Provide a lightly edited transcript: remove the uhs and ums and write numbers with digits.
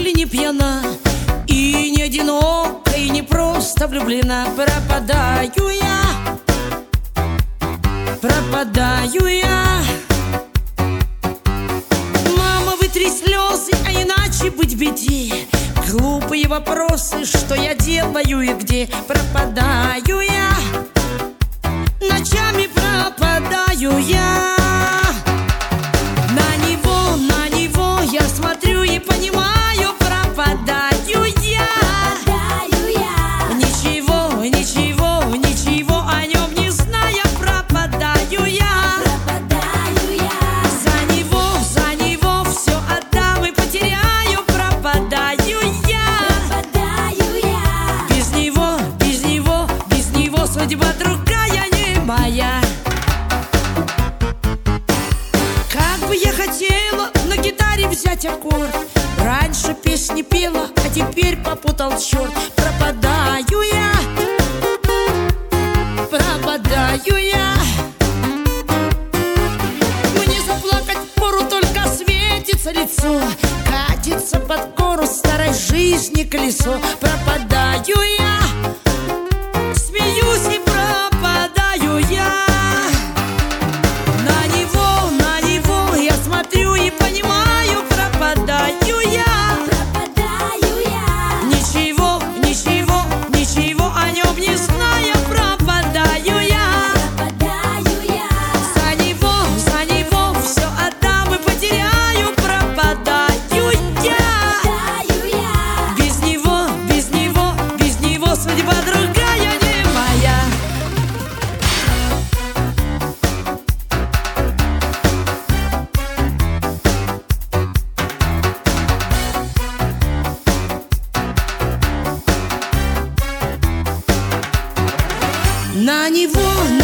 ли не пьяна, и не одинока, и не просто влюблена. Пропадаю я, пропадаю я. Мама, вытри слезы, а иначе быть беде. Глупые вопросы, что я делаю и где. Пропадаю я, ночами пропадаю я. На него я смотрю и понимаю, пропадаю я. Ничего, ничего, ничего о нем не зная, пропадаю я. За него все отдам и потеряю, пропадаю я. Без него судьба другая, не моя. Как бы я хотела на гитаре взять аккорд. Раньше песни пела, а теперь попутал черт. Пропадаю я, пропадаю я. Мне заплакать впору, только светится лицо. Катится под гору старой жизни колесо. Пропадаю я, смеюсь и пропадаю я. На него я смотрю и понимаю, пропадаю я. Ничего, ничего, ничего о нем не зная, пропадаю я. За него все отдам и потеряю, пропадаю я. Без него судьба другая, не моя. На